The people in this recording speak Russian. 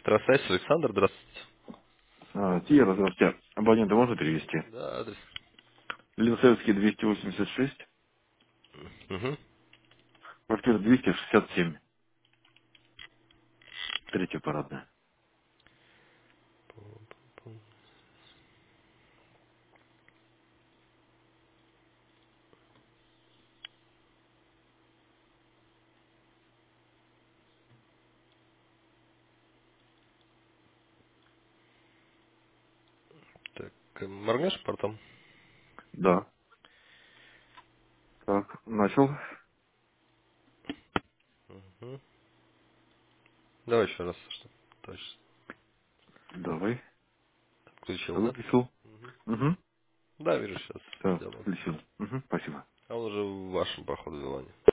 Петросвязь, Александр, здравствуйте. Тиера, здравствуйте. Абонента можно перевести? Да, адрес. Ленсоветский 286, Угу. квартира 267, третья парадная. Так, моргнешь портом? Да. Так, начал. Угу. Давай еще раз, что точно. Давай. Включил, да? Выключил. Угу. Угу. Да, вижу, сейчас Так, сделаю. включил. Угу, спасибо. А он уже в вашем, походу, Вилане.